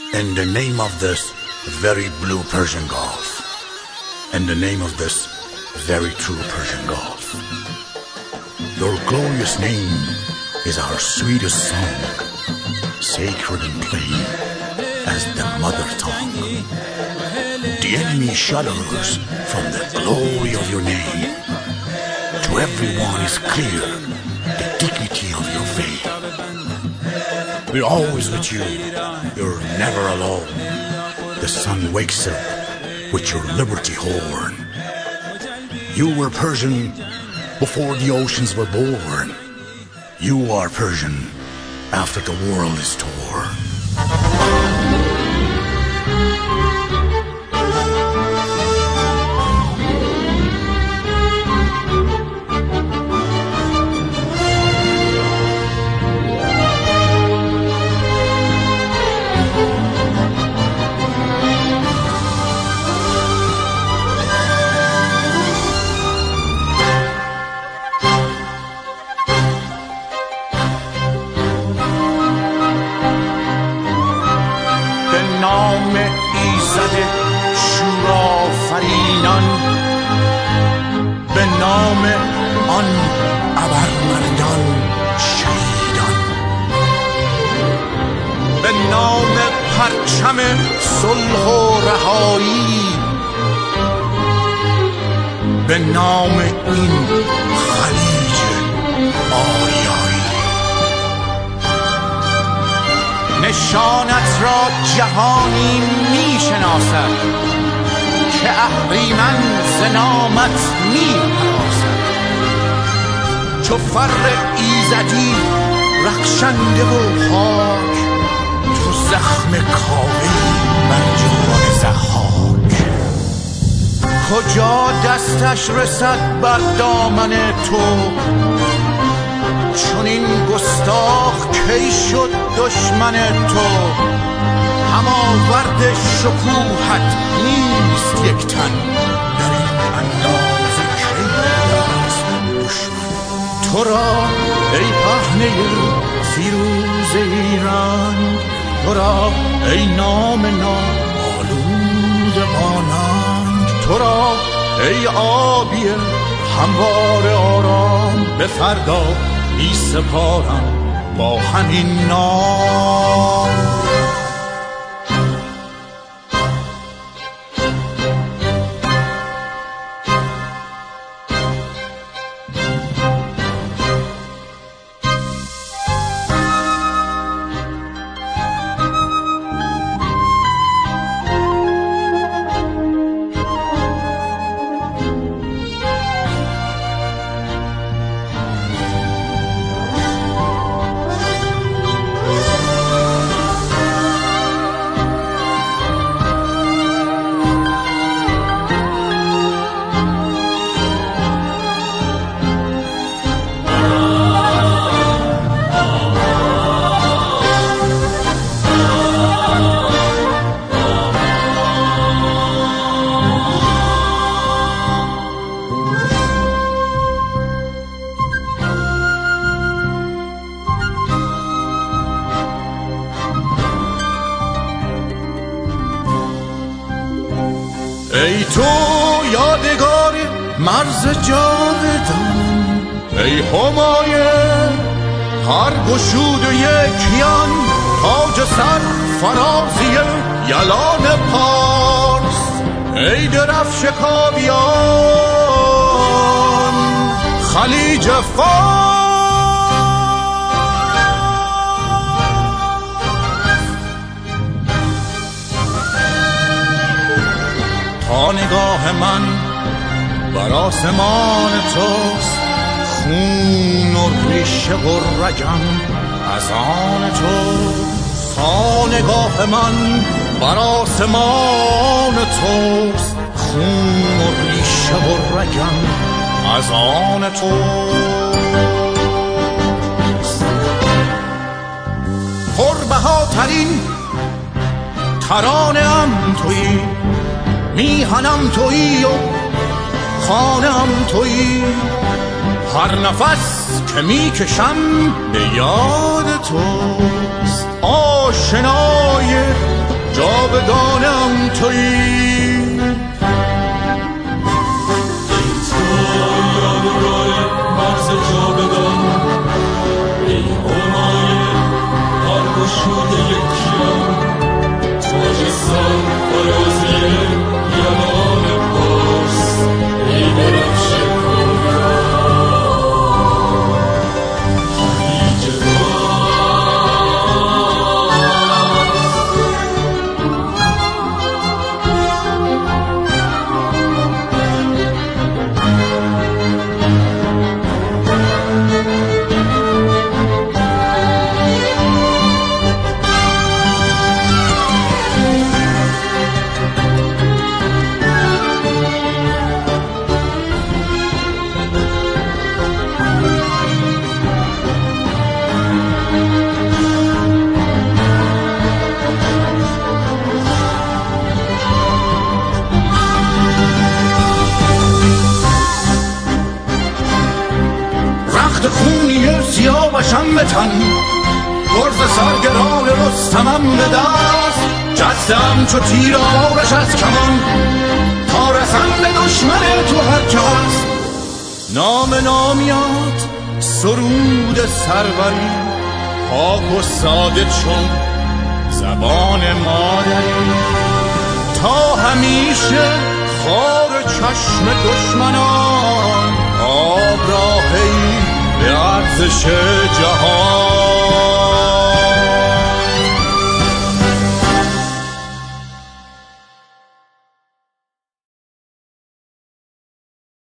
In the name of this very blue Persian Gulf, in the name of this very true Persian Gulf, your glorious name is our sweetest song, sacred and plain as the mother tongue. The enemy shudders from the glory of your name. To everyone is clear the dignity of your faith. We're always with you, you're never alone. The sun wakes up with your liberty horn. You were Persian before the oceans were born. You are Persian after the world is torn. نام ایزد شورآفرینان، به نام آن ابرمردان شهیدان، به نام پرچم صلح و رهایی، به نام این خلیج آریایی. نشانت را جهانی می شناسد که اهریمن ز نامت می هراسد. چو فر ایزدی رخشنده و خاک، تو زخم کاوه‌ای بر جان ضحاک. کجا دستش رسد بر دامن تو، چون این گستاخ کی شد دشمن تو. هماورد شکوهت نیست یک تن، در این اندازه کی است دشمن. تو را ای پهنه فیروز ایران، تو را ای نام نامآلود مانند، تو را ای آبی هموار آرام. به فردا می سپارم با همین نام. ای تو یادگار مرز جاودان، ای همایون هر گشود و یکیان، تاج سر فرازی یلان پارس. ای درفش کاویان خلیج فارس. تا نگاه من بر آسمان توست، خون و ریشه و رگم از آن توست. تا نگاه من بر آسمان توست، خون و ریشه و رگم از آن توست. پربهاترین ترانه ام تویی، میهنم تویی و خانم تویی. هر نفس که میکشم به یاد توست. آشنای جاودانم تویی. مرز جاودان ای همای هر گشوده یکیم، تاج سر فرازی یمان پارس ای درفش کامران. خلیج خونی سیاوشم به تن، گرز سرگران رستمم به دست، جستم چو تیر آرش از کمان، تا رسم به دشمن تو هر که هست. نام نامیات سرود سروری، پاک و ساده چون زبان مادری، تا همیشه خار چشم دشمنان، آب راهی به ارزش جهان.